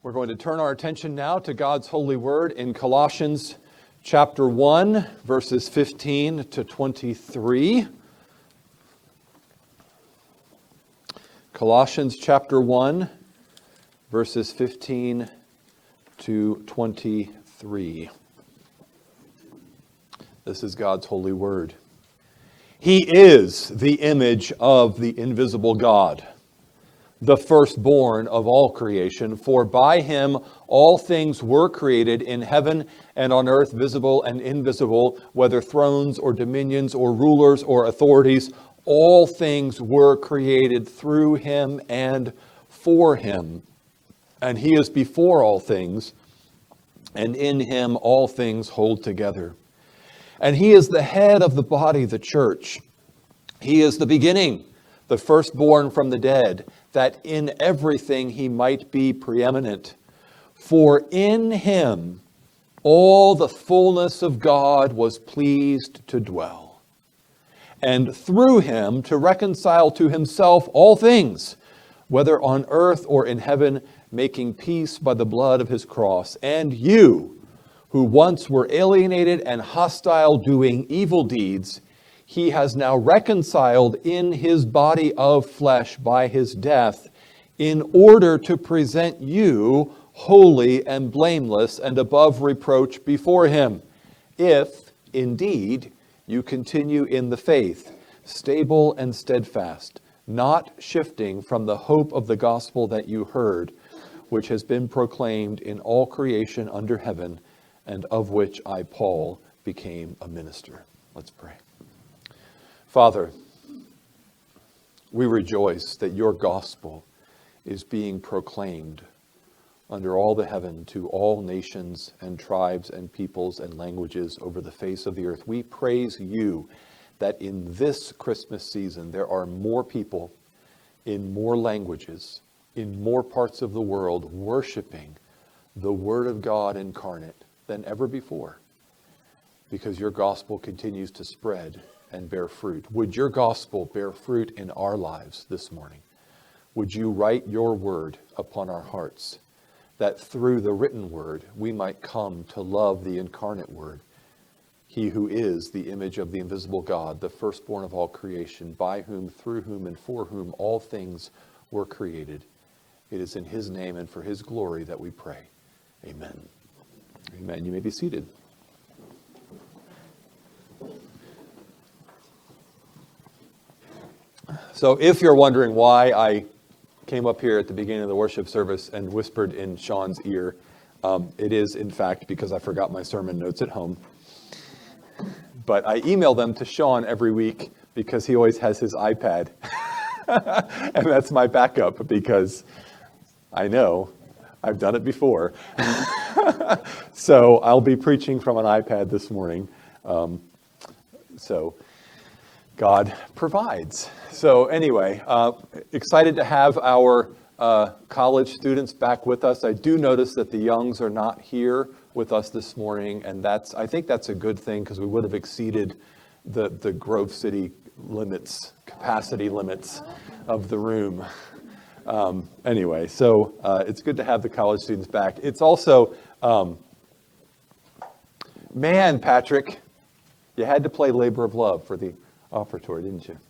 We're going to turn our attention now to God's holy word in Colossians chapter 1, verses 15 to 23. Colossians chapter 1, verses 15 to 23. This is God's holy word. He is the image of the invisible God, the firstborn of all creation, for by him all things were created in heaven and on earth, visible and invisible, whether thrones or dominions or rulers or authorities. All things were created through him and for him. And he is before all things, and in him all things hold together. And he is the head of the body, the church. He is the beginning, the firstborn from the dead, that in everything he might be preeminent. For in him all the fullness of God was pleased to dwell, and through him to reconcile to himself all things, whether on earth or in heaven, making peace by the blood of his cross. And you, who once were alienated and hostile, doing evil deeds, he has now reconciled in his body of flesh by his death, in order to present you holy and blameless and above reproach before him, if indeed you continue in the faith, stable and steadfast, not shifting from the hope of the gospel that you heard, which has been proclaimed in all creation under heaven, and of which I, Paul, became a minister. Let's pray. Father, we rejoice that your gospel is being proclaimed under all the heaven to all nations and tribes and peoples and languages over the face of the earth. We praise you that in this Christmas season there are more people in more languages, in more parts of the world, worshiping the Word of God incarnate than ever before, because your gospel continues to spread and bear fruit. Would your gospel bear fruit in our lives this morning? Would you write your word upon our hearts, that through the written word we might come to love the incarnate word, he who is the image of the invisible God, the firstborn of all creation, by whom, through whom, and for whom all things were created. It is in his name and for his glory that we pray. Amen. Amen. You may be seated. So if you're wondering why I came up here at the beginning of the worship service and whispered in Sean's ear, it is in fact because I forgot my sermon notes at home. But I email them to Sean every week because he always has his iPad. And that's my backup because I know I've done it before. So I'll be preaching from an iPad this morning. So God provides. So anyway, excited to have our college students back with us. I do notice that the Youngs are not here with us this morning, and I think that's a good thing because we would have exceeded the Grove City capacity limits of the room. Anyway, so it's good to have the college students back. It's also, man, Patrick, you had to play Labor of Love for the offertory, didn't you?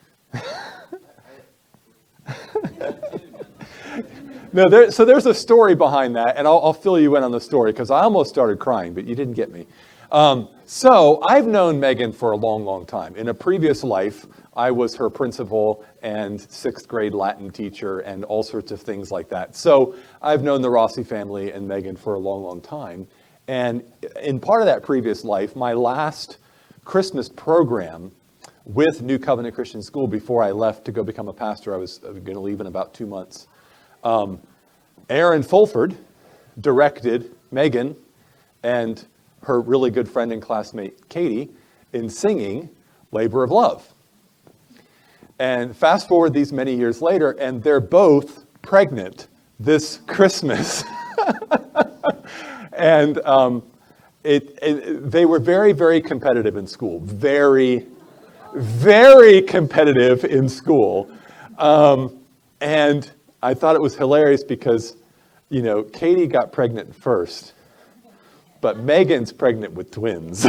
No, so there's a story behind that, and I'll fill you in on the story because I almost started crying, but you didn't get me. So I've known Megan for a long, long time. In a previous life, I was her principal and 6th grade Latin teacher and all sorts of things like that. So I've known the Rossi family and Megan for a long, long time. And in part of that previous life, my last Christmas program with New Covenant Christian School before I left to go become a pastor, I was going to leave in about 2 months. Aaron Fulford directed Megan and her really good friend and classmate Katie in singing Labor of Love. And fast forward these many years later, and they're both pregnant this Christmas. And they were very, very competitive in school. Very, very competitive in school. And I thought it was hilarious because Katie got pregnant first, but Megan's pregnant with twins.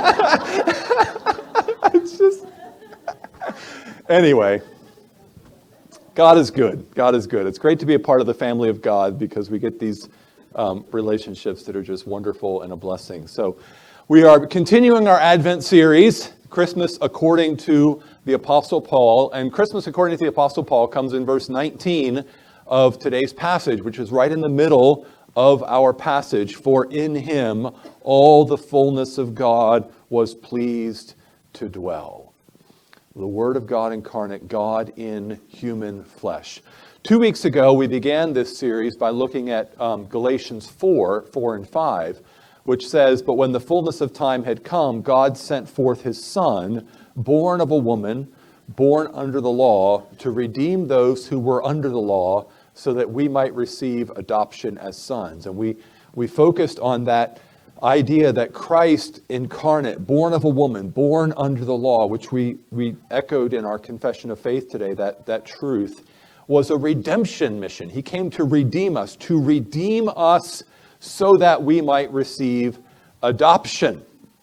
It's just, anyway, God is good. God is good. It's great to be a part of the family of God because we get these relationships that are just wonderful and a blessing. So we are continuing our Advent series, Christmas according to the Apostle Paul. And Christmas according to the Apostle Paul comes in verse 19 of today's passage, which is right in the middle of our passage. For in him all the fullness of God was pleased to dwell. The Word of God incarnate, God in human flesh. 2 weeks ago, we began this series by looking at Galatians 4 and 5, which says, "But when the fullness of time had come, God sent forth his Son, born of a woman, born under the law, to redeem those who were under the law, so that we might receive adoption as sons." And we focused on that idea that Christ incarnate, born of a woman, born under the law, which we echoed in our confession of faith today, that truth, was a redemption mission. He came to redeem us so that we might receive adoption.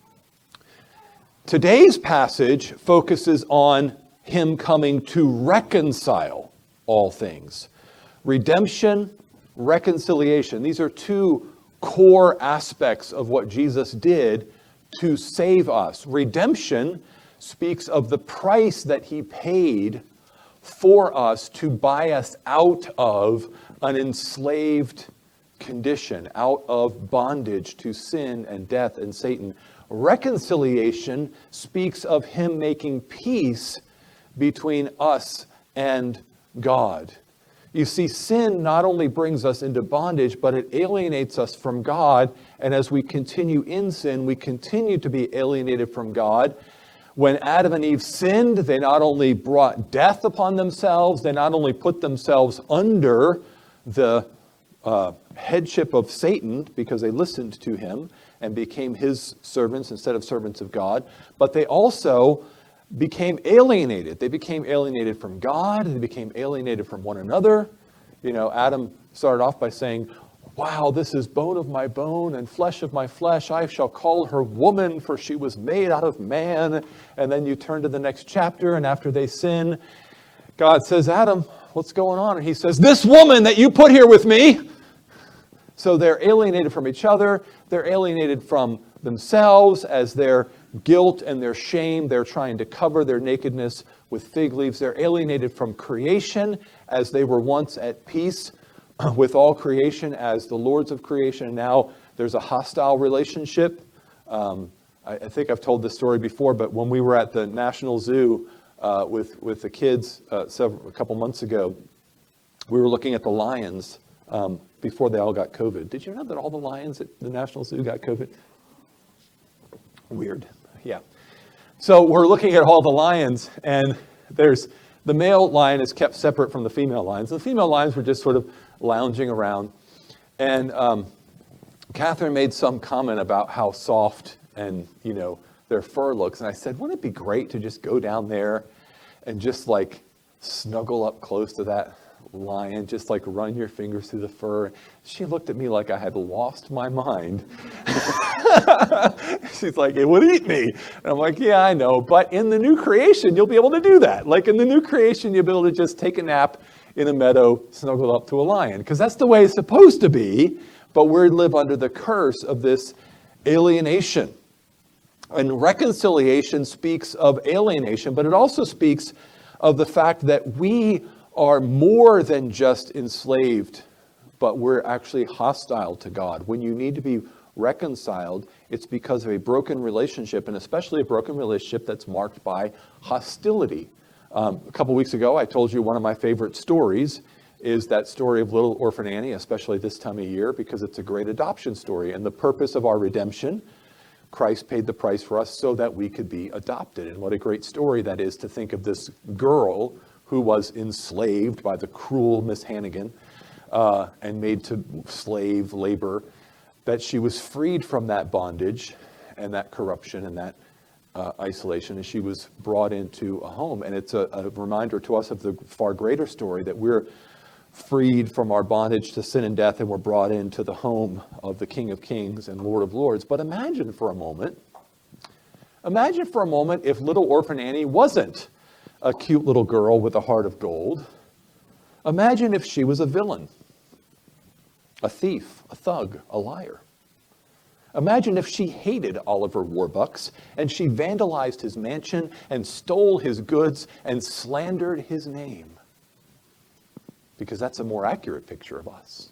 Today's passage focuses on him coming to reconcile all things. Redemption, reconciliation. These are two core aspects of what Jesus did to save us. Redemption speaks of the price that he paid for us to buy us out of an enslaved condition, out of bondage to sin and death and Satan. Reconciliation speaks of him making peace between us and God. You see, sin not only brings us into bondage, but it alienates us from God. And as we continue in sin, we continue to be alienated from God. When Adam and Eve sinned, they not only brought death upon themselves, they not only put themselves under the headship of Satan because they listened to him and became his servants instead of servants of God, but they also became alienated. They became alienated from God. They became alienated from one another. Adam started off by saying, "Wow, this is bone of my bone and flesh of my flesh. I shall call her woman, for she was made out of man." And then you turn to the next chapter, and after they sin, God says, "Adam, what's going on?" And he says, "This woman that you put here with me." So they're alienated from each other. They're alienated from themselves as their guilt and their shame. They're trying to cover their nakedness with fig leaves. They're alienated from creation as they were once at peace with all creation as the lords of creation. And now there's a hostile relationship. I think I've told this story before, but when we were at the National Zoo with the kids a couple months ago, we were looking at the lions before they all got COVID. Did you know that all the lions at the National Zoo got COVID? Weird. Yeah. So we're looking at all the lions, and there's the male lion is kept separate from the female lions. The female lions were just sort of lounging around. And Catherine made some comment about how soft and, their fur looks. And I said, wouldn't it be great to just go down there and just snuggle up close to that lion, just run your fingers through the fur? She looked at me like I had lost my mind. She's like, "It would eat me." And I'm like, "Yeah, I know. But in the new creation, you'll be able to do that. In the new creation, you'll be able to just take a nap in a meadow, snuggled up to a lion." Because that's the way it's supposed to be. But we live under the curse of this alienation. And reconciliation speaks of alienation, but it also speaks of the fact that we are more than just enslaved, but we're actually hostile to God. When you need to be reconciled, it's because of a broken relationship, and especially a broken relationship that's marked by hostility. A couple weeks ago, I told you one of my favorite stories is that story of Little Orphan Annie, especially this time of year, because it's a great adoption story. And the purpose of our redemption, Christ paid the price for us so that we could be adopted. And what a great story that is to think of this girl who was enslaved by the cruel Miss Hannigan and made to slave labor, that she was freed from that bondage and that corruption and that isolation, and she was brought into a home. And it's a reminder to us of the far greater story that we're freed from our bondage to sin and death, and we're brought into the home of the King of Kings and Lord of Lords. But imagine for a moment if little orphan Annie wasn't a cute little girl with a heart of gold. Imagine if she was a villain, a thief, a thug, a liar. Imagine if she hated Oliver Warbucks and she vandalized his mansion and stole his goods and slandered his name. Because that's a more accurate picture of us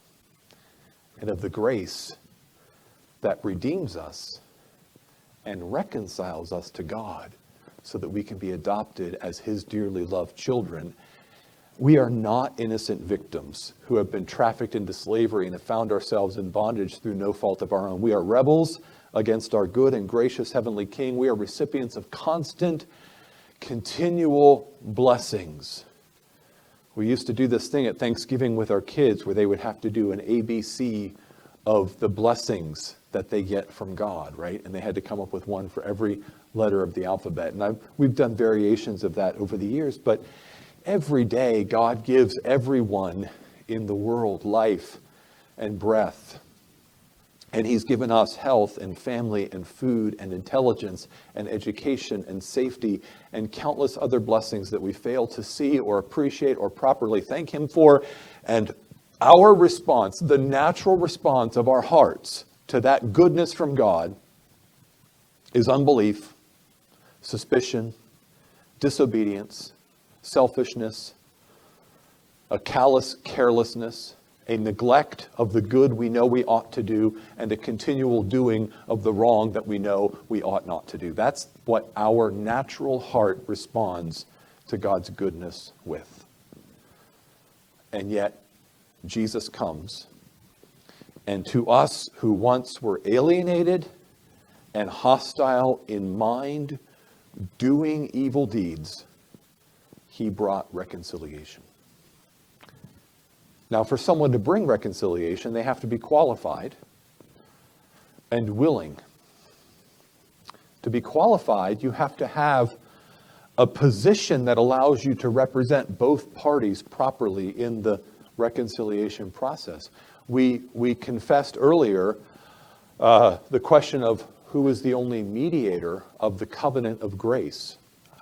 and of the grace that redeems us and reconciles us to God so that we can be adopted as his dearly loved children. We are not innocent victims who have been trafficked into slavery and have found ourselves in bondage through no fault of our own. We are rebels against our good and gracious heavenly King. We are recipients of constant, continual blessings. We used to do this thing at Thanksgiving with our kids where they would have to do an ABC of the blessings that they get from God, right? And they had to come up with one for every letter of the alphabet. And we've done variations of that over the years, but every day God gives everyone in the world life and breath. And he's given us health and family and food and intelligence and education and safety and countless other blessings that we fail to see or appreciate or properly thank him for. And our response, the natural response of our hearts to that goodness from God, is unbelief, suspicion, disobedience, selfishness, a callous carelessness, a neglect of the good we know we ought to do, and a continual doing of the wrong that we know we ought not to do. That's what our natural heart responds to God's goodness with. And yet, Jesus comes, and to us who once were alienated and hostile in mind, doing evil deeds, he brought reconciliation. Now, for someone to bring reconciliation, they have to be qualified and willing. To be qualified, you have to have a position that allows you to represent both parties properly in the reconciliation process. We confessed earlier the question of who is the only mediator of the covenant of grace.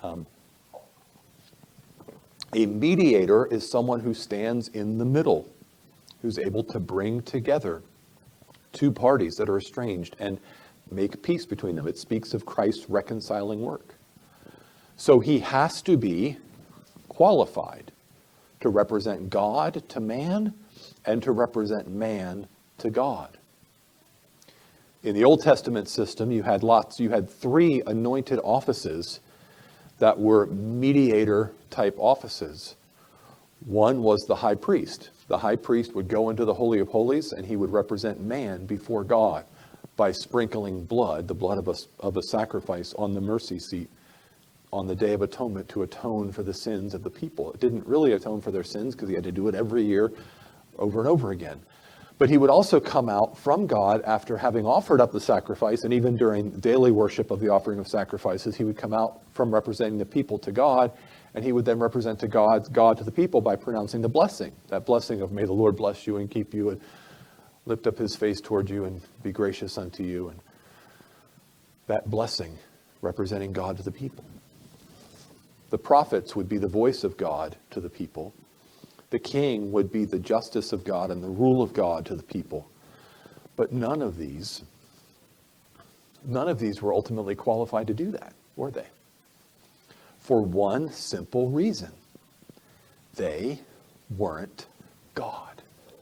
A mediator is someone who stands in the middle, who's able to bring together two parties that are estranged and make peace between them. It speaks of Christ's reconciling work. So he has to be qualified to represent God to man and to represent man to God. In the Old Testament system, you had three anointed offices that were mediator-type offices. One was the high priest. The high priest would go into the Holy of Holies, and he would represent man before God by sprinkling blood, the blood of a sacrifice, on the mercy seat on the Day of Atonement to atone for the sins of the people. It didn't really atone for their sins because he had to do it every year over and over again. But he would also come out from God after having offered up the sacrifice, and even during daily worship of the offering of sacrifices, he would come out from representing the people to God, and he would then represent to God to the people by pronouncing the blessing. That blessing of, may the Lord bless you and keep you and lift up his face toward you and be gracious unto you. And that blessing representing God to the people. The prophets would be the voice of God to the people. The king would be the justice of God and the rule of God to the people. But none of these were ultimately qualified to do that, were they? For one simple reason. They weren't God.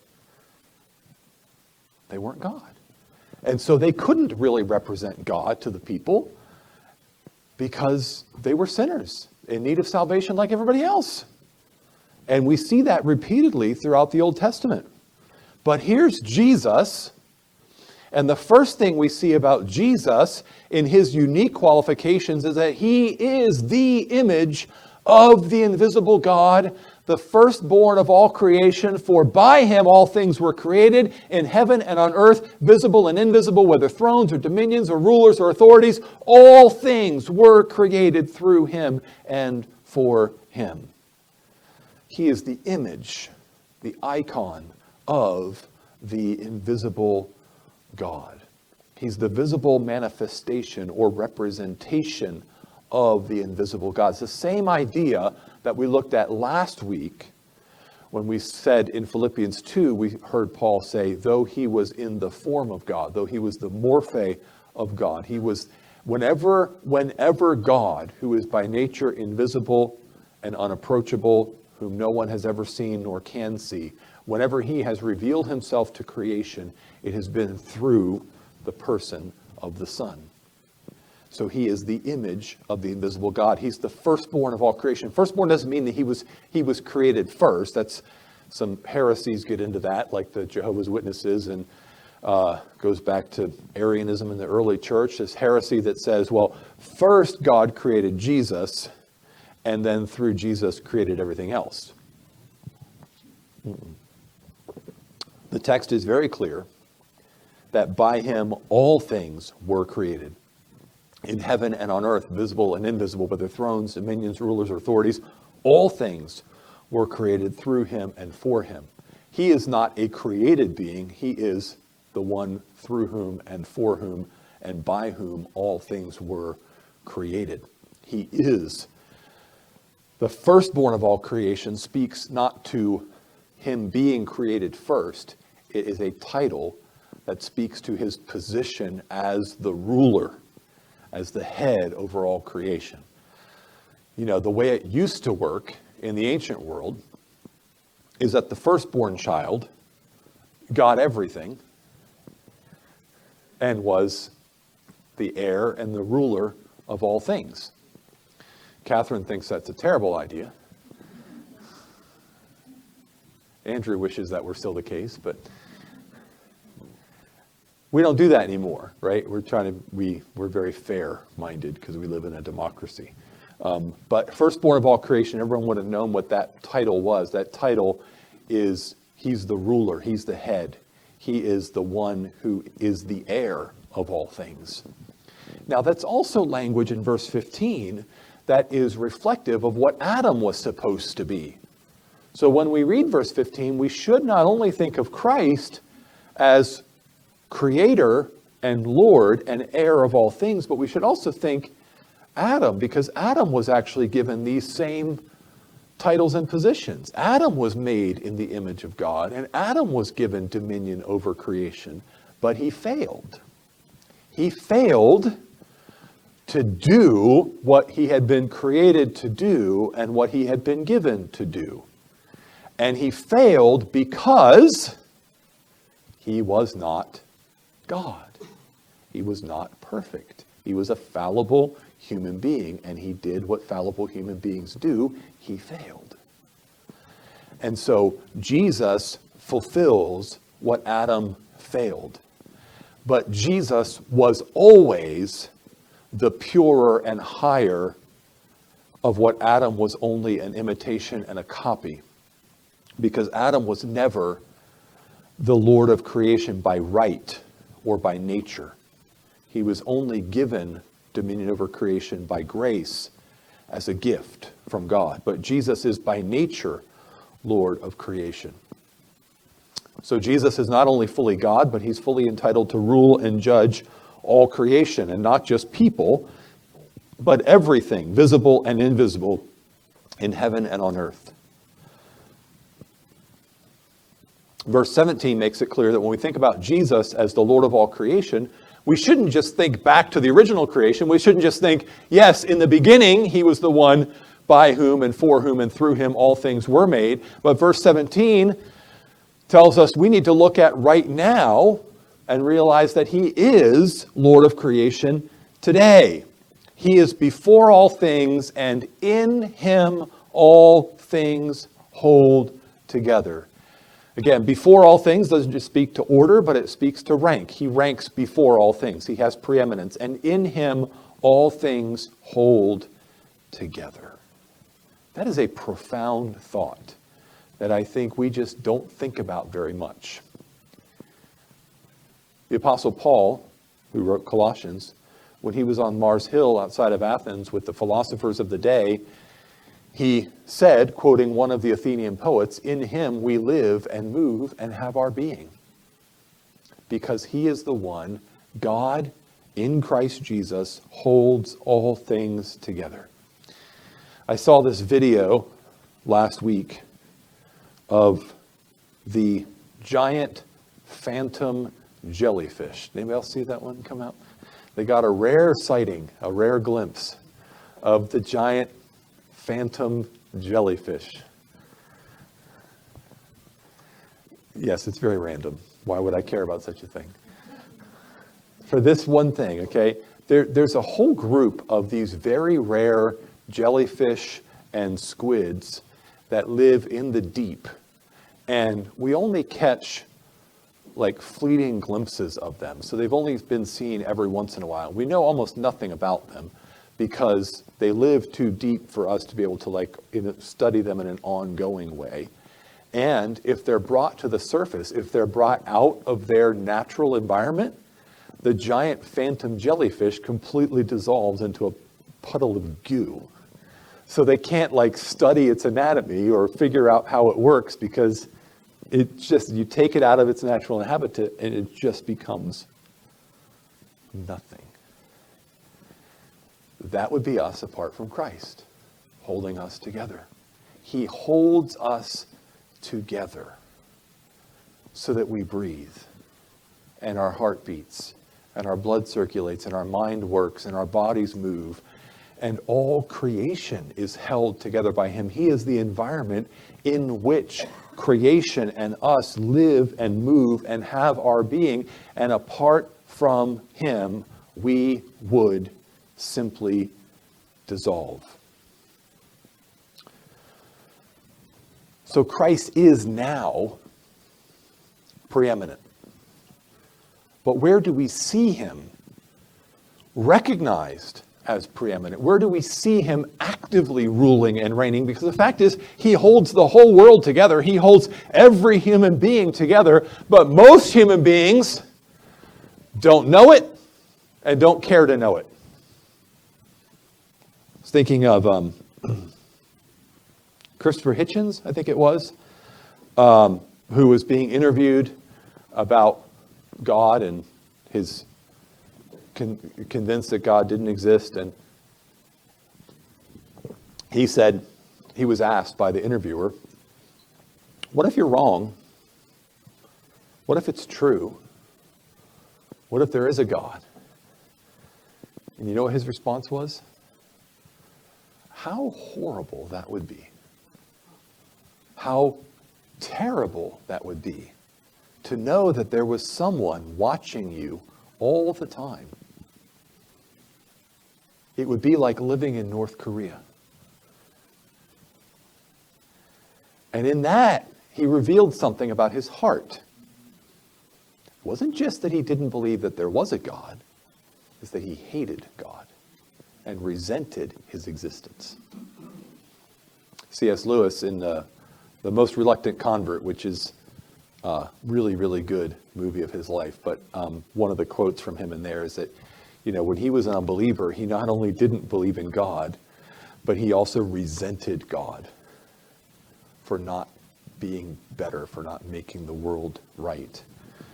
They weren't God. And so they couldn't really represent God to the people because they were sinners in need of salvation like everybody else. And we see that repeatedly throughout the Old Testament. But here's Jesus, and the first thing we see about Jesus in his unique qualifications is that he is the image of the invisible God, the firstborn of all creation, for by him all things were created in heaven and on earth, visible and invisible, whether thrones or dominions or rulers or authorities, all things were created through him and for him. He is the image the icon of the invisible God. He's the visible manifestation or representation of the invisible God. It's the same idea that we looked at last week when we said in Philippians 2, we heard Paul say, though he was in the form of God, though he was the morphe of God, he was, whenever God, who is by nature invisible and unapproachable, whom no one has ever seen nor can see, whenever he has revealed himself to creation, it has been through the person of the Son. So he is the image of the invisible God. He's the firstborn of all creation. Firstborn doesn't mean that he was created first. That's some heresies get into that, like the Jehovah's Witnesses, and goes back to Arianism in the early church. This heresy that says, well, first God created Jesus, and then through Jesus created everything else. The text is very clear that by him all things were created. In heaven and on earth, visible and invisible, whether thrones, dominions, rulers, or authorities, all things were created through him and for him. He is not a created being. He is the one through whom and for whom and by whom all things were created. He is the firstborn of all creation. Speaks not to him being created first. It is a title that speaks to his position as the ruler, as the head over all creation. You know, the way it used to work in the ancient world is that the firstborn child got everything and was the heir and the ruler of all things. Catherine thinks that's a terrible idea. Andrew wishes that were still the case, but we don't do that anymore, right? We're very fair-minded because we live in a democracy. But firstborn of all creation, everyone would have known what that title was. That title is, he's the ruler, he's the head. He is the one who is the heir of all things. Now that's also language in verse 15 that is reflective of what Adam was supposed to be. So when we read verse 15, we should not only think of Christ as creator and Lord and heir of all things, but we should also think Adam, because Adam was actually given these same titles and positions. Adam was made in the image of God, and Adam was given dominion over creation, but he failed. He failed to do what he had been created to do and what he had been given to do. And he failed because he was not God. He was not perfect. He was a fallible human being, and he did what fallible human beings do. He failed. And so Jesus fulfills what Adam failed. But Jesus was always the purer and higher of what Adam was only an imitation and a copy. Because Adam was never the Lord of creation by right or by nature. He was only given dominion over creation by grace as a gift from God. But Jesus is by nature Lord of creation. So Jesus is not only fully God, but he's fully entitled to rule and judge all creation, and not just people, but everything, visible and invisible, in heaven and on earth. Verse 17 makes it clear that when we think about Jesus as the Lord of all creation, we shouldn't just think back to the original creation. We shouldn't just think, yes, in the beginning, he was the one by whom and for whom and through him all things were made. But verse 17 tells us we need to look at right now and realize that he is Lord of creation today. He is before all things, and in him all things hold together. Again, before all things doesn't just speak to order, but it speaks to rank. He ranks before all things. He has preeminence. And in him, all things hold together. That is a profound thought that I think we just don't think about very much. The Apostle Paul, who wrote Colossians, when he was on Mars Hill outside of Athens with the philosophers of the day, He said, quoting one of the Athenian poets, "In him we live and move and have our being." Because he is the one, God in Christ Jesus holds all things together. I saw this video last week of the giant phantom jellyfish. Anybody else see that one come out? They got a rare sighting, a rare glimpse of the giant phantom jellyfish. Yes, it's very random. Why would I care about such a thing? For this one thing, okay, there's a whole group of these very rare jellyfish and squids that live in the deep. And we only catch like fleeting glimpses of them. So they've only been seen every once in a while. We know almost nothing about them because they live too deep for us to be able to study them in an ongoing way. And if they're brought to the surface, if they're brought out of their natural environment, the giant phantom jellyfish completely dissolves into a puddle of goo. So they can't study its anatomy or figure out how it works because you take it out of its natural habitat and it just becomes nothing. That would be us apart from Christ, holding us together. He holds us together so that we breathe and our heart beats and our blood circulates and our mind works and our bodies move and all creation is held together by him. He is the environment in which creation and us live and move and have our being, and apart from him we would simply dissolve. So Christ is now preeminent. But where do we see him recognized as preeminent? Where do we see him actively ruling and reigning? Because the fact is, he holds the whole world together. He holds every human being together. But most human beings don't know it and don't care to know it. I was thinking of Christopher Hitchens, I think it was, who was being interviewed about God and his convinced that God didn't exist. And he said, he was asked by the interviewer, what if you're wrong? What if it's true? What if there is a God? And you know what his response was? How horrible that would be. How terrible that would be to know that there was someone watching you all the time. It would be like living in North Korea. And in that, he revealed something about his heart. It wasn't just that he didn't believe that there was a God, it's that he hated God and resented his existence. C.S. Lewis in The Most Reluctant Convert, which is a really, really good movie of his life, but one of the quotes from him in there is that, when he was an unbeliever, he not only didn't believe in God, but he also resented God for not being better, for not making the world right.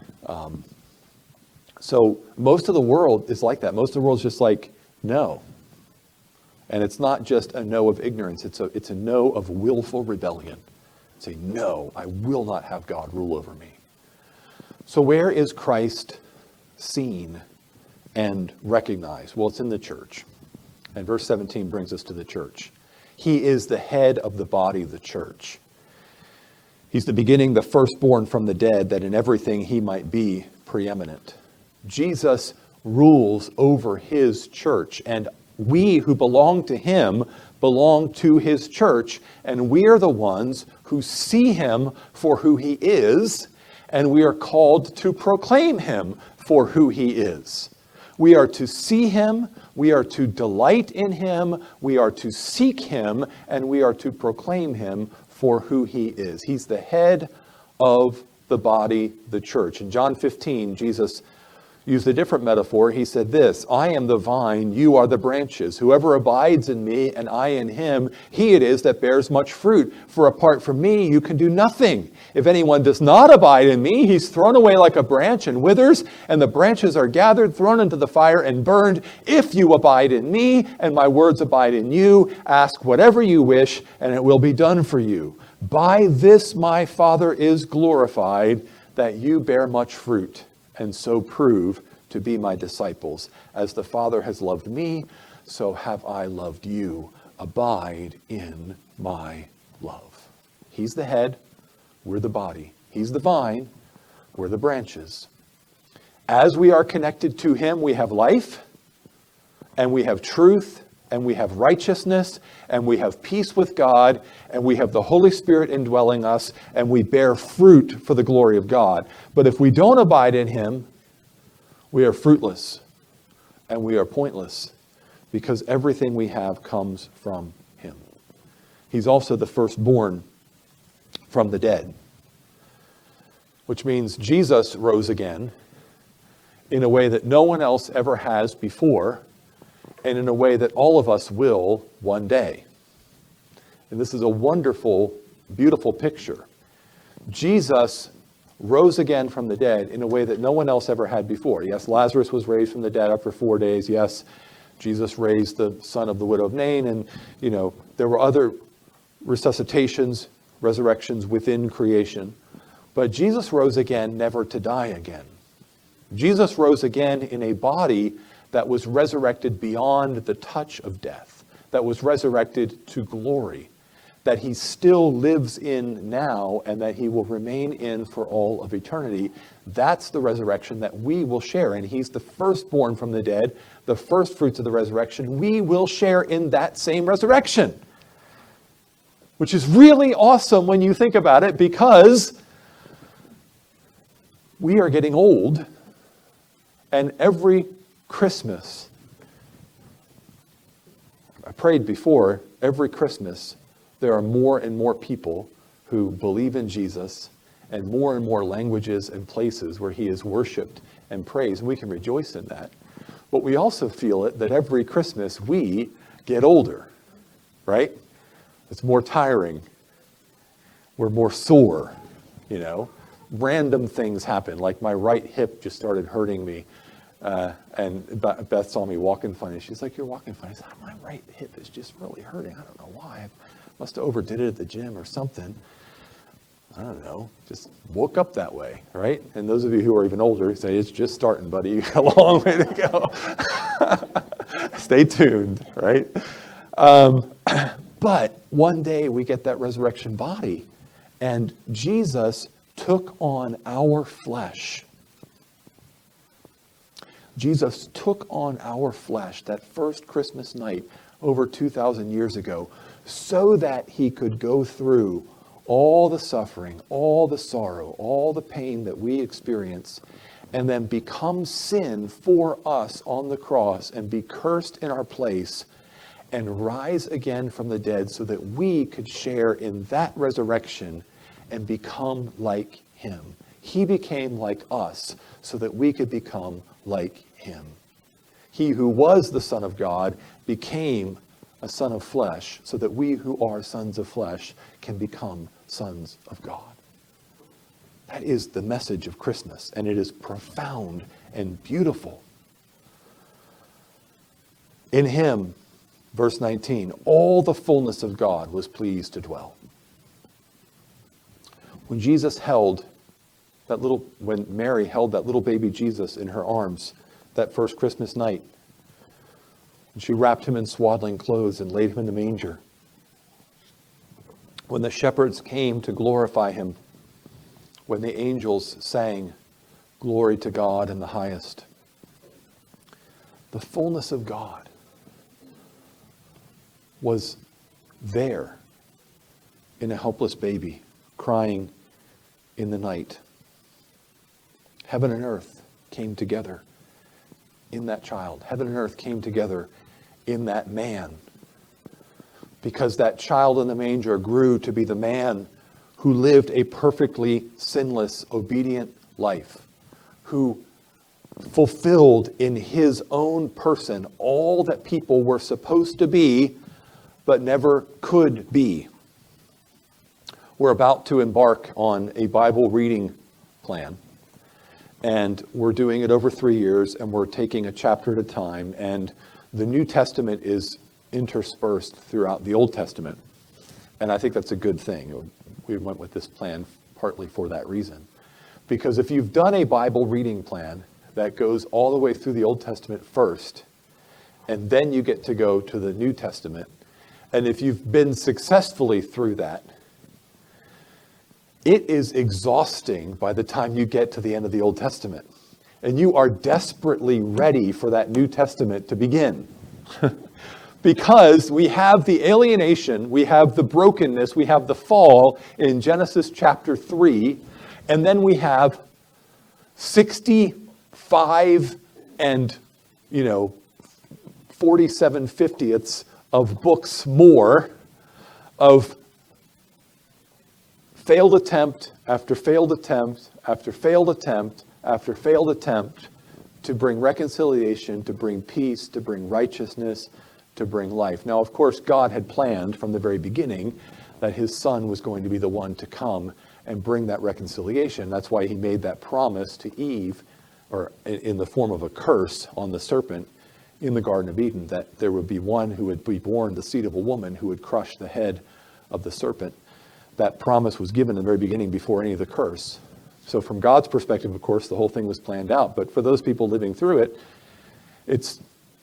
So most of the world is like that. Most of the world is just like, no. And it's not just a no of ignorance. It's a no of willful rebellion. Say, no, I will not have God rule over me. So where is Christ seen and recognized? Well, it's in the church. And verse 17 brings us to the church. He is the head of the body of the church. He's the beginning, the firstborn from the dead, that in everything he might be preeminent. Jesus rules over his church, and we who belong to him belong to his church, and we are the ones who see him for who he is, and we are called to proclaim him for who he is. We are to see him, we are to delight in him, we are to seek him, and we are to proclaim him for who he is. He's the head of the body, the church. In John 15, Jesus, used a different metaphor. He said this, I am the vine, you are the branches. Whoever abides in me and I in him, he it is that bears much fruit. For apart from me, you can do nothing. If anyone does not abide in me, he's thrown away like a branch and withers, and the branches are gathered, thrown into the fire and burned. If you abide in me and my words abide in you, ask whatever you wish and it will be done for you. By this my Father is glorified, that you bear much fruit, and so prove to be my disciples. As the Father has loved me, so have I loved you. Abide in my love. He's the head, we're the body. He's the vine, we're the branches. As we are connected to him, we have life, and we have truth, and we have righteousness, and we have peace with God, and we have the Holy Spirit indwelling us, and we bear fruit for the glory of God. But if we don't abide in him, we are fruitless, and we are pointless, because everything we have comes from him. He's also the firstborn from the dead, which means Jesus rose again in a way that no one else ever has before, and in a way that all of us will one day. And this is a wonderful, beautiful picture. Jesus rose again from the dead in a way that no one else ever had before. Yes, Lazarus was raised from the dead after 4 days. Yes, Jesus raised the son of the widow of Nain. And, there were other resuscitations, resurrections within creation. But Jesus rose again, never to die again. Jesus rose again in a body that was resurrected beyond the touch of death, that was resurrected to glory, that he still lives in now and that he will remain in for all of eternity. That's the resurrection that we will share. And he's the firstborn from the dead, the first fruits of the resurrection. We will share in that same resurrection, which is really awesome when you think about it, because we are getting old, and every Christmas, I prayed before, every Christmas, there are more and more people who believe in Jesus, and more languages and places where he is worshiped and praised, and we can rejoice in that. But we also feel it that every Christmas we get older, right? It's more tiring. We're more sore, Random things happen, like my right hip just started hurting me. And Beth saw me walking funny. She's like, you're walking funny. I said, my right hip is just really hurting. I don't know why. I must have overdid it at the gym or something. I don't know. Just woke up that way, right? And those of you who are even older say, it's just starting, buddy. You got a long way to go. Stay tuned, right? But one day we get that resurrection body, and Jesus took on our flesh. Jesus took on our flesh that first Christmas night over 2,000 years ago so that he could go through all the suffering, all the sorrow, all the pain that we experience, and then become sin for us on the cross and be cursed in our place and rise again from the dead so that we could share in that resurrection and become like him. He became like us so that we could become like him. He who was the Son of God became a son of flesh so that we who are sons of flesh can become sons of God. That is the message of Christmas, and it is profound and beautiful. In him, verse 19, all the fullness of God was pleased to dwell. When Mary held that little baby Jesus in her arms that first Christmas night, and she wrapped him in swaddling clothes and laid him in the manger. When the shepherds came to glorify him, when the angels sang, "Glory to God in the highest," the fullness of God was there in a helpless baby crying in the night. Heaven and earth came together in that child. Heaven and earth came together in that man. Because that child in the manger grew to be the man who lived a perfectly sinless, obedient life, who fulfilled in his own person all that people were supposed to be, but never could be. We're about to embark on a Bible reading plan. And we're doing it over 3 years, and we're taking a chapter at a time. And the New Testament is interspersed throughout the Old Testament. And I think that's a good thing. We went with this plan partly for that reason. Because if you've done a Bible reading plan that goes all the way through the Old Testament first, and then you get to go to the New Testament, and if you've been successfully through that, it is exhausting by the time you get to the end of the Old Testament. And you are desperately ready for that New Testament to begin. Because we have the alienation, we have the brokenness, we have the fall in Genesis chapter 3, and then we have 65 and 47/50ths of books more of failed attempt after failed attempt after failed attempt after failed attempt to bring reconciliation, to bring peace, to bring righteousness, to bring life. Now, of course, God had planned from the very beginning that his son was going to be the one to come and bring that reconciliation. That's why he made that promise to Eve, or in the form of a curse on the serpent in the Garden of Eden, that there would be one who would be born, the seed of a woman, who would crush the head of the serpent. That promise was given in the very beginning before any of the curse. So from God's perspective, of course, the whole thing was planned out. But for those people living through it, it's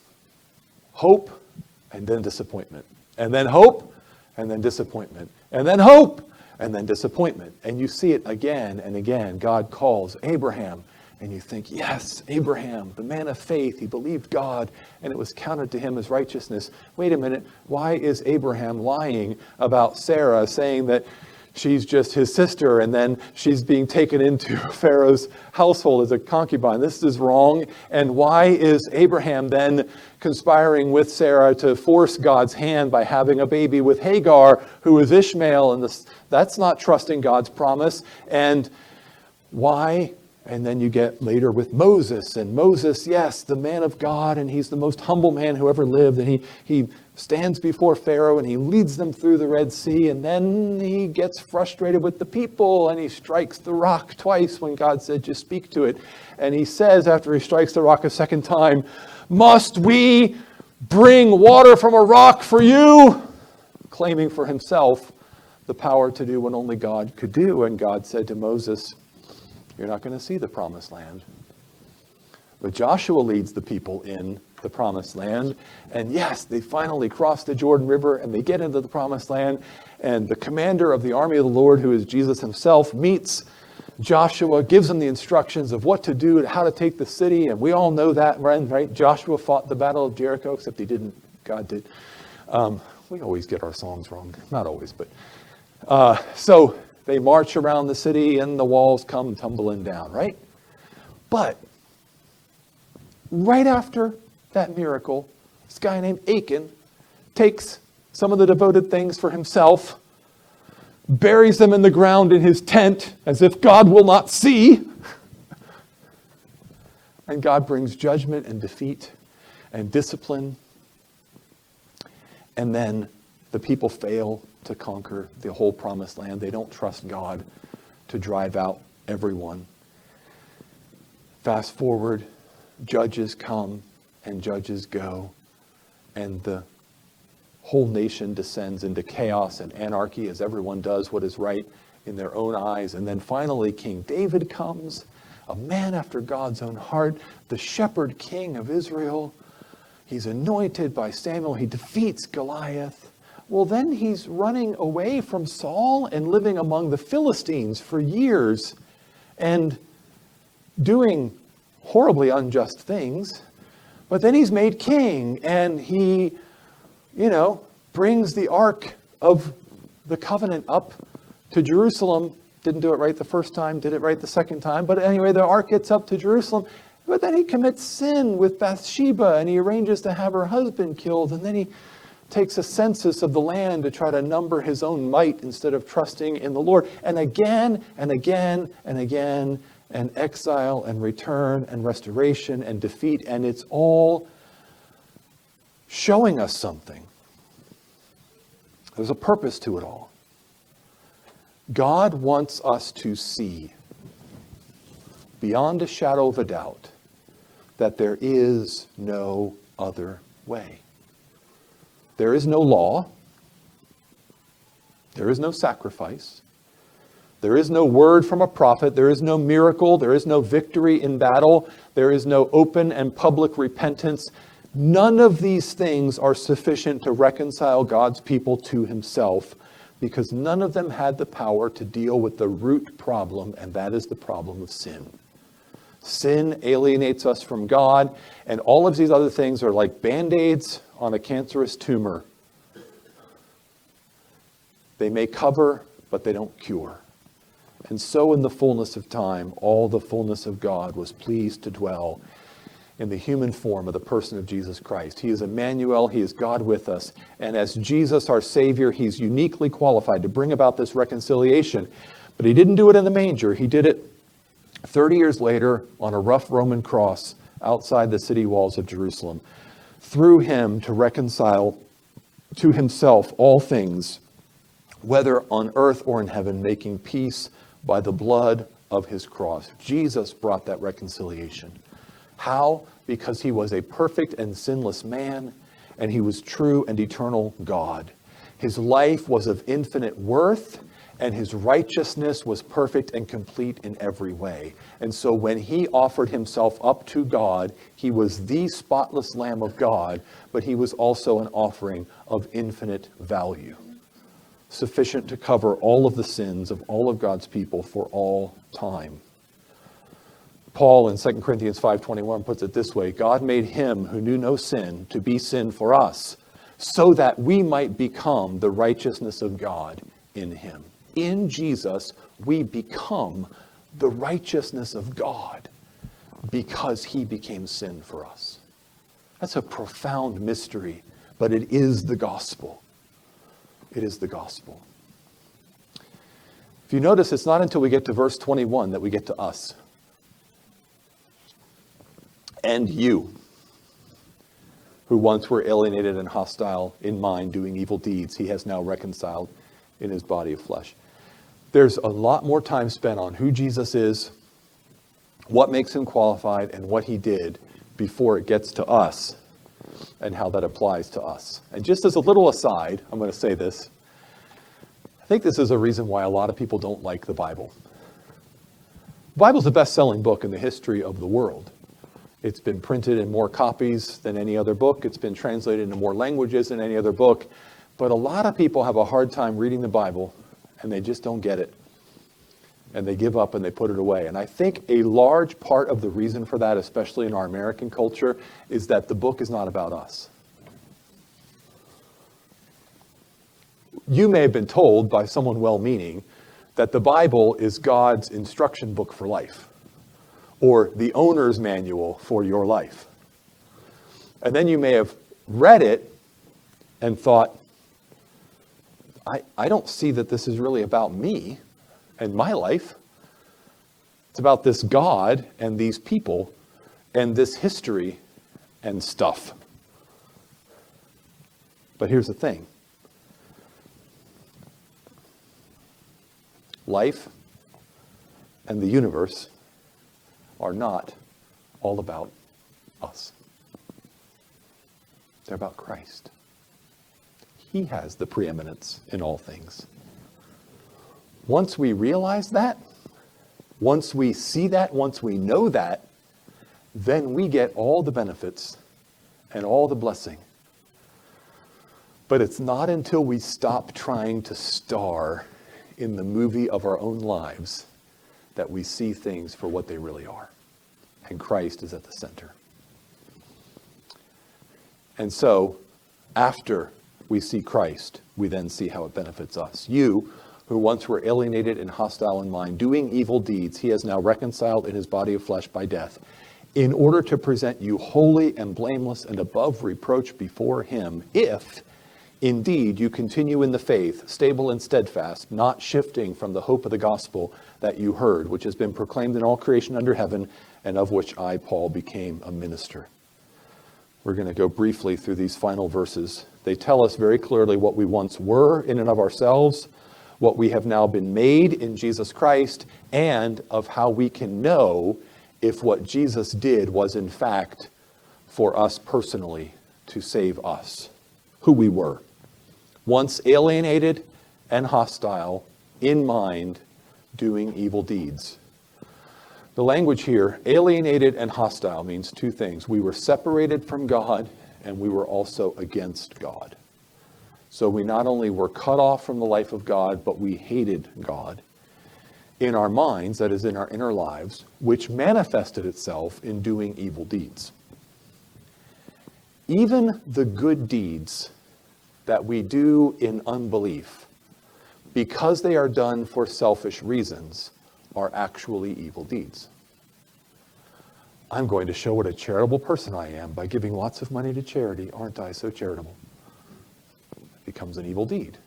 hope and then disappointment. And then hope and then disappointment. And then hope and then disappointment. And you see it again and again. God calls Abraham. And you think, yes, Abraham, the man of faith, he believed God, and it was counted to him as righteousness. Wait a minute, why is Abraham lying about Sarah, saying that she's just his sister, and then she's being taken into Pharaoh's household as a concubine? This is wrong. And why is Abraham then conspiring with Sarah to force God's hand by having a baby with Hagar, who is Ishmael? And that's not trusting God's promise. And why? And then you get later with Moses. And Moses, yes, the man of God, and he's the most humble man who ever lived. And he stands before Pharaoh and he leads them through the Red Sea. And then he gets frustrated with the people and he strikes the rock twice when God said, just speak to it. And he says, after he strikes the rock a second time, must we bring water from a rock for you? Claiming for himself the power to do what only God could do. And God said to Moses, you're not going to see the promised land. But Joshua leads the people in the promised land. And yes, they finally cross the Jordan River and they get into the promised land. And the commander of the army of the Lord, who is Jesus himself, meets Joshua, gives him the instructions of what to do and how to take the city. And we all know that, right? Joshua fought the battle of Jericho, except he didn't. God did. We always get our songs wrong. Not always, but so they march around the city and the walls come tumbling down, right? But right after that miracle, this guy named Achan takes some of the devoted things for himself, buries them in the ground in his tent as if God will not see. And God brings judgment and defeat and discipline. And then the people fail to conquer the whole promised land. They don't trust God to drive out everyone. Fast forward, judges come and judges go, and the whole nation descends into chaos and anarchy as everyone does what is right in their own eyes. And then finally King David comes, a man after God's own heart, the shepherd king of Israel. He's anointed by Samuel. He defeats Goliath. Well, then he's running away from Saul and living among the Philistines for years and doing horribly unjust things. But then he's made king and he, brings the Ark of the Covenant up to Jerusalem. Didn't do it right the first time, did it right the second time. But anyway, the Ark gets up to Jerusalem. But then he commits sin with Bathsheba and he arranges to have her husband killed. And then he takes a census of the land to try to number his own might instead of trusting in the Lord. And again and again and again and exile and return and restoration and defeat, and it's all showing us something. There's a purpose to it all. God wants us to see, beyond a shadow of a doubt, that there is no other way. There is no law. There is no sacrifice. There is no word from a prophet. There is no miracle. There is no victory in battle. There is no open and public repentance. None of these things are sufficient to reconcile God's people to himself, because none of them had the power to deal with the root problem, and that is the problem of sin. Sin alienates us from God, and all of these other things are like Band-Aids on a cancerous tumor. They may cover, but they don't cure. And so in the fullness of time, all the fullness of God was pleased to dwell in the human form of the person of Jesus Christ. He is Emmanuel. He is God with us. And as Jesus, our Savior, he's uniquely qualified to bring about this reconciliation. But he didn't do it in the manger. He did it 30 years later on a rough Roman cross outside the city walls of Jerusalem. Through him to reconcile to himself all things, whether on earth or in heaven, making peace by the blood of his cross. Jesus brought that reconciliation. How? Because he was a perfect and sinless man, and he was true and eternal God. His life was of infinite worth, and his righteousness was perfect and complete in every way. And so when he offered himself up to God, he was the spotless Lamb of God, but he was also an offering of infinite value, sufficient to cover all of the sins of all of God's people for all time. Paul in 2 Corinthians 5:21 puts it this way: God made him who knew no sin to be sin for us, so that we might become the righteousness of God in him. In Jesus, we become the righteousness of God because he became sin for us. That's a profound mystery, but it is the gospel. It is the gospel. If you notice, it's not until we get to verse 21 that we get to us. And you, who once were alienated and hostile in mind, doing evil deeds, he has now reconciled in his body of flesh. There's a lot more time spent on who Jesus is, what makes him qualified, and what he did before it gets to us and how that applies to us. And just as a little aside, I'm going to say this. I think this is a reason why a lot of people don't like the Bible. The Bible's the best-selling book in the history of the world. It's been printed in more copies than any other book. It's been translated into more languages than any other book. But a lot of people have a hard time reading the Bible, and they just don't get it. And they give up and they put it away. And I think a large part of the reason for that, especially in our American culture, is that the book is not about us. You may have been told by someone well-meaning that the Bible is God's instruction book for life, or the owner's manual for your life. And then you may have read it and thought, I don't see that this is really about me and my life. It's about this God and these people and this history and stuff. But here's the thing. Life and the universe are not all about us. They're about Christ. He has the preeminence in all things. Once we realize that, once we see that, once we know that, then we get all the benefits and all the blessing. But it's not until we stop trying to star in the movie of our own lives that we see things for what they really are. And Christ is at the center. And so, after we see Christ, we then see how it benefits us. You, who once were alienated and hostile in mind, doing evil deeds, he has now reconciled in his body of flesh by death, in order to present you holy and blameless and above reproach before him, if Indeed, you continue in the faith, stable and steadfast, not shifting from the hope of the gospel that you heard, which has been proclaimed in all creation under heaven, and of which I, Paul, became a minister. We're going to go briefly through these final verses. They tell us very clearly what we once were in and of ourselves, what we have now been made in Jesus Christ, and of how we can know if what Jesus did was in fact for us personally to save us, who we were. Once alienated and hostile, in mind, doing evil deeds. The language here, alienated and hostile, means two things. We were separated from God, and we were also against God. So we not only were cut off from the life of God, but we hated God in our minds, that is in our inner lives, which manifested itself in doing evil deeds. Even the good deeds that we do in unbelief, because they are done for selfish reasons, are actually evil deeds. I'm going to show what a charitable person I am by giving lots of money to charity. Aren't I so charitable? It becomes an evil deed.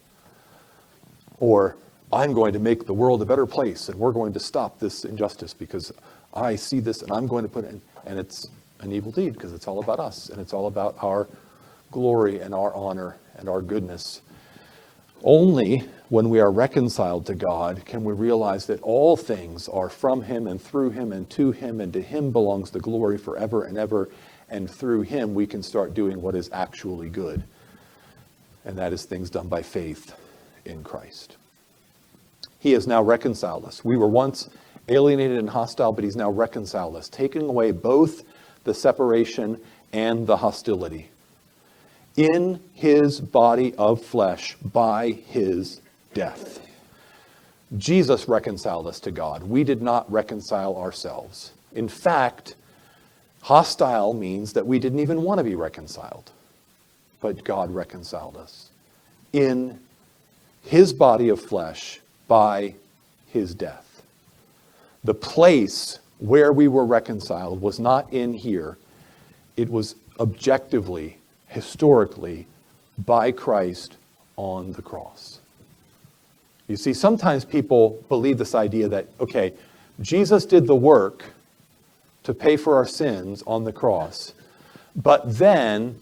Or, I'm going to make the world a better place, and we're going to stop this injustice because I see this and I'm going to put it in. And it's an evil deed because it's all about us, and it's all about our glory and our honor and our goodness. Only when we are reconciled to God can we realize that all things are from him and through him and to him belongs the glory forever and ever, and through him we can start doing what is actually good. And that is things done by faith in Christ. He has now reconciled us. We were once alienated and hostile, but he's now reconciled us, taking away both the separation and the hostility in his body of flesh by his death. Jesus reconciled us to God. We did not reconcile ourselves. In fact, hostile means that we didn't even want to be reconciled. But God reconciled us in his body of flesh by his death. The place where we were reconciled was not in here. It was objectively, historically, by Christ on the cross. You see, sometimes people believe this idea that, okay, Jesus did the work to pay for our sins on the cross, but then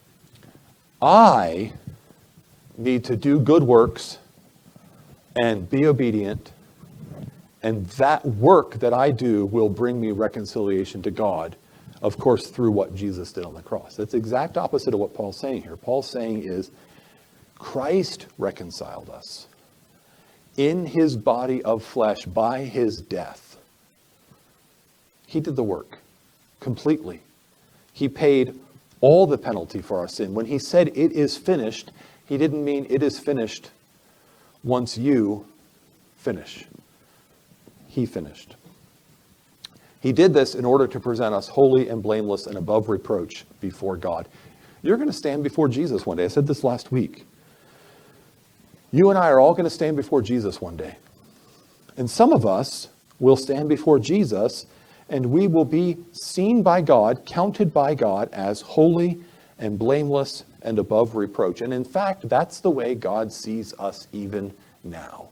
I need to do good works and be obedient, and that work that I do will bring me reconciliation to God, of course, through what Jesus did on the cross. That's the exact opposite of what Paul's saying here. Paul's saying is, Christ reconciled us in his body of flesh by his death. He did the work completely. He paid all the penalty for our sin. When he said it is finished, he didn't mean it is finished once you finish. He finished. He did this in order to present us holy and blameless and above reproach before God. You're going to stand before Jesus one day. I said this last week. You and I are all going to stand before Jesus one day. And some of us will stand before Jesus, and we will be seen by God, counted by God as holy and blameless and above reproach. And in fact, that's the way God sees us even now.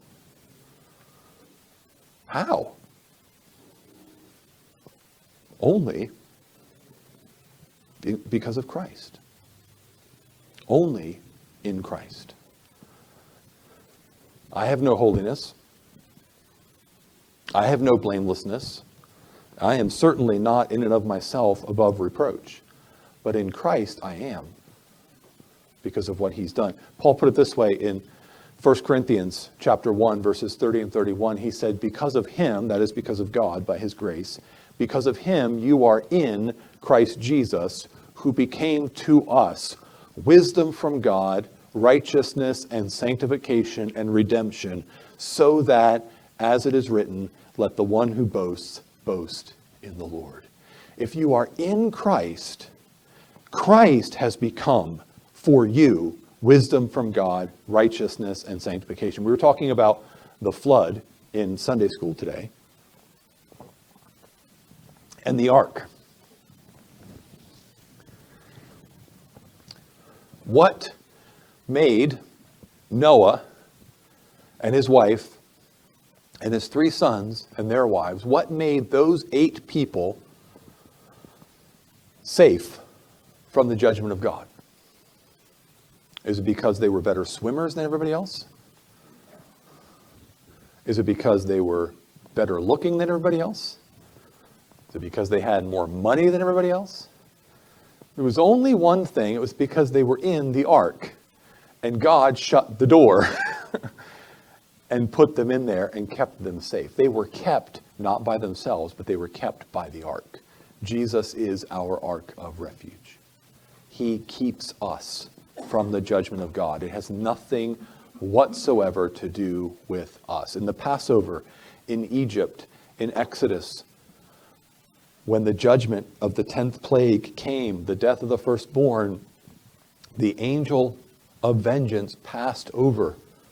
How? Only because of Christ. Only in Christ. I have no holiness. I have no blamelessness. I am certainly not in and of myself above reproach. But in Christ I am, because of what he's done. Paul put it this way in 1 Corinthians chapter 1, verses 30 and 31. He said, because of him, that is because of God, by his grace, because of him you are in Christ Jesus, who became to us wisdom from God, righteousness and sanctification and redemption, so that, as it is written, let the one who boasts boast in the Lord. If you are in Christ, Christ has become for you wisdom from God, righteousness and sanctification. We were talking about the flood in Sunday school today. And the ark. What made Noah and his wife and his 3 sons and their wives, what made those 8 people safe from the judgment of God? Is it because they were better swimmers than everybody else? Is it because they were better looking than everybody else? Is it because they had more money than everybody else? There was only one thing. It was because they were in the ark. And God shut the door and put them in there and kept them safe. They were kept not by themselves, but they were kept by the ark. Jesus is our ark of refuge. He keeps us from the judgment of God. It has nothing whatsoever to do with us. In the Passover, in Egypt, in Exodus, when the judgment of the 10th plague came, the death of the firstborn, the angel of vengeance passed over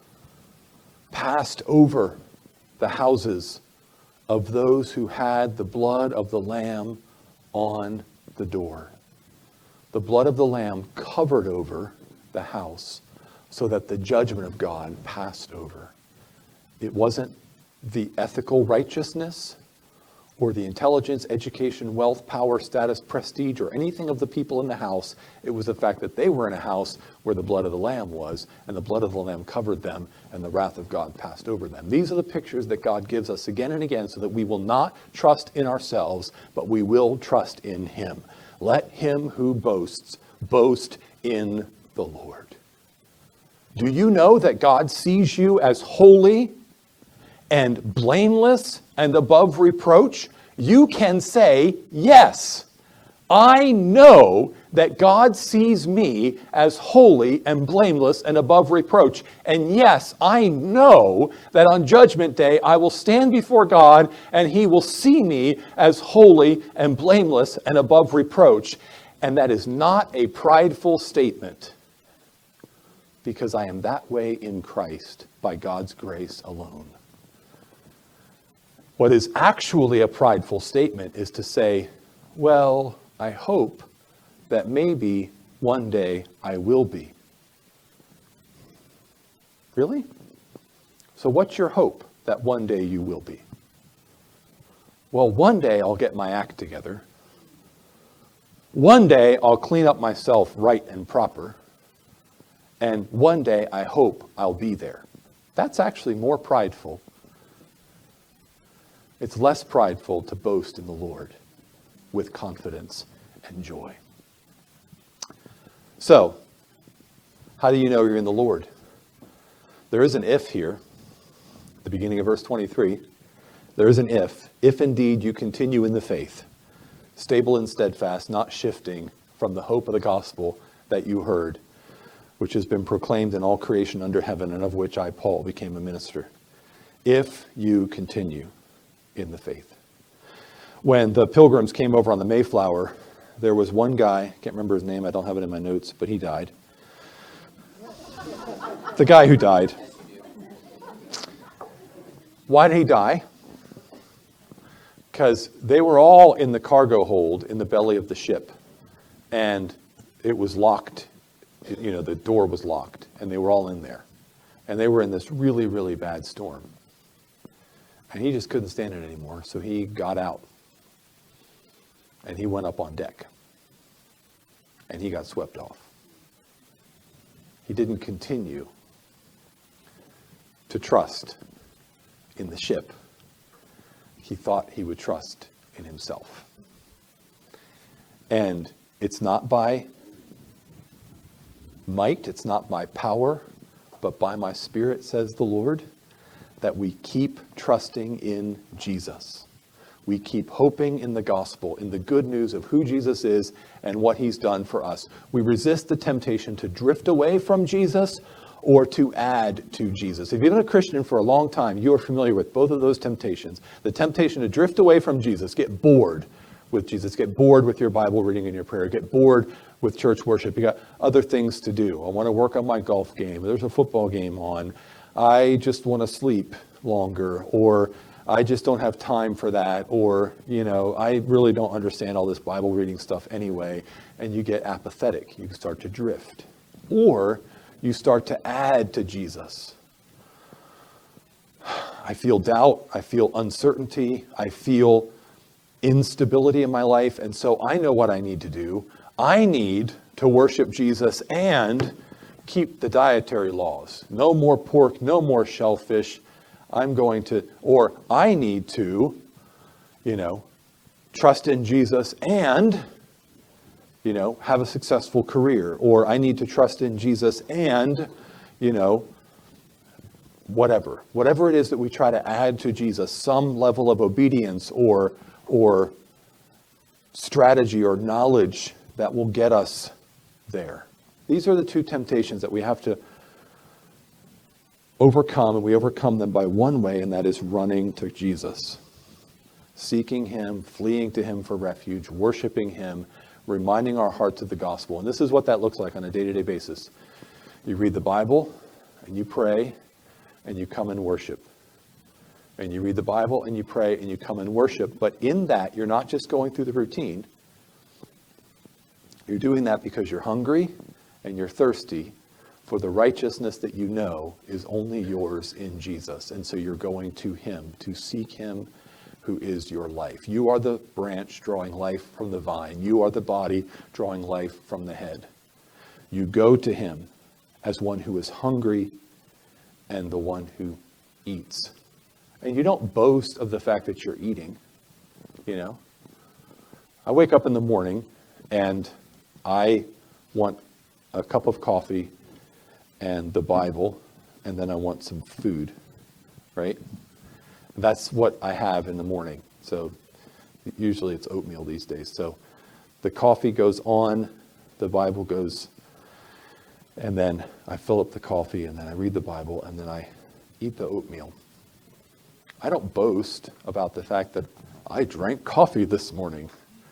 the houses of those who had the blood of the Lamb on the door. The blood of the Lamb covered over the house so that the judgment of God passed over. It wasn't the ethical righteousness or the intelligence, education, wealth, power, status, prestige, or anything of the people in the house. It was the fact that they were in a house where the blood of the Lamb was, and the blood of the Lamb covered them, and the wrath of God passed over them. These are the pictures that God gives us again and again so that we will not trust in ourselves, but we will trust in Him. Let him who boasts boast in the Lord. Do you know that God sees you as holy and blameless and above reproach? You can say, yes, I know that God sees me as holy and blameless and above reproach. And yes, I know that on Judgment Day I will stand before God and He will see me as holy and blameless and above reproach. And that is not a prideful statement, because I am that way in Christ by God's grace alone. What is actually a prideful statement is to say, well, I hope that maybe one day I will be. Really? So what's your hope that one day you will be? Well, one day I'll get my act together. One day I'll clean up myself right and proper. And one day I hope I'll be there. That's actually more prideful. It's less prideful to boast in the Lord with confidence and joy. So, how do you know you're in the Lord? There is an if here. At the beginning of verse 23, there is an if indeed you continue in the faith, stable and steadfast, not shifting from the hope of the gospel that you heard, which has been proclaimed in all creation under heaven, and of which I, Paul, became a minister. If you continue in the faith. When the Pilgrims came over on the Mayflower, there was one guy, can't remember his name, I don't have it in my notes, but he died. The guy who died. Why did he die? Because they were all in the cargo hold in the belly of the ship, and it was locked. You know, the door was locked, and they were all in there. And they were in this really, really bad storm. And he just couldn't stand it anymore, so he got out. And he went up on deck. And he got swept off. He didn't continue to trust in the ship. He thought he would trust in himself. And it's not by might, it's not by power, but by my Spirit, says the Lord, that we keep trusting in Jesus. We keep hoping in the gospel, in the good news of who Jesus is and what He's done for us. We resist the temptation to drift away from Jesus or to add to Jesus. If you've been a Christian for a long time, you are familiar with both of those temptations. The temptation to drift away from Jesus, get bored with Jesus, get bored with your Bible reading and your prayer, get bored with church worship. You got other things to do. I want to work on my golf game. There's a football game on. I just want to sleep longer, or I just don't have time for that, or, you know, I really don't understand all this Bible reading stuff anyway, and you get apathetic. You start to drift. Or you start to add to Jesus. I feel doubt, I feel uncertainty, I feel instability in my life, and so I know what I need to do. I need to worship Jesus and keep the dietary laws. No more pork, no more shellfish. I need to, trust in Jesus and, have a successful career. Or I need to trust in Jesus and, whatever it is that we try to add to Jesus, some level of obedience or strategy or knowledge that will get us there. These are the two temptations that we have to overcome, and we overcome them by one way, and that is running to Jesus. Seeking him, fleeing to him for refuge, worshiping him, reminding our hearts of the gospel. And this is what that looks like on a day-to-day basis. You read the Bible, and you pray, and you come and worship. And you read the Bible, and you pray, and you come and worship. But in that, you're not just going through the routine. You're doing that because you're hungry and you're thirsty for the righteousness that you know is only yours in Jesus. And so you're going to him, to seek him who is your life. You are the branch drawing life from the vine. You are the body drawing life from the head. You go to him as one who is hungry and the one who eats. And you don't boast of the fact that you're eating, I wake up in the morning and I want a cup of coffee and the Bible, and then I want some food, right? That's what I have in the morning. So usually it's oatmeal these days. So the coffee goes on, the Bible goes, and then I fill up the coffee, and then I read the Bible, and then I eat the oatmeal. I don't boast about the fact that I drank coffee this morning.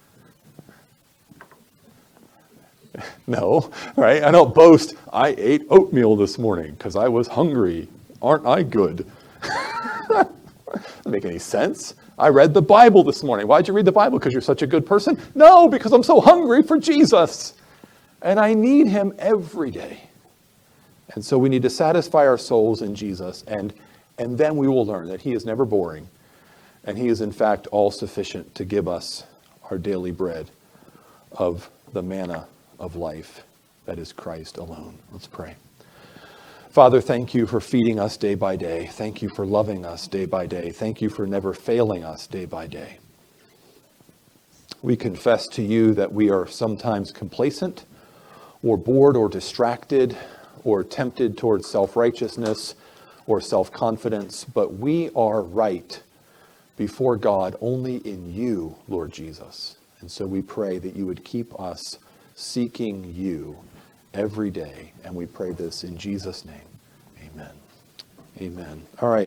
No, right? I don't boast, I ate oatmeal this morning because I was hungry. Aren't I good? Doesn't make any sense. I read the Bible this morning. Why'd you read the Bible? Because you're such a good person? No, because I'm so hungry for Jesus. And I need him every day. And so we need to satisfy our souls in Jesus, and then we will learn that he is never boring, and he is in fact all sufficient to give us our daily bread of the manna of life that is Christ alone. Let's pray. Father, thank you for feeding us day by day. Thank you for loving us day by day. Thank you for never failing us day by day. We confess to you that we are sometimes complacent or bored or distracted or tempted towards self-righteousness or self-confidence, but we are right before God only in you, Lord Jesus. And so we pray that you would keep us seeking you every day. And we pray this in Jesus' name. Amen. Amen. All right.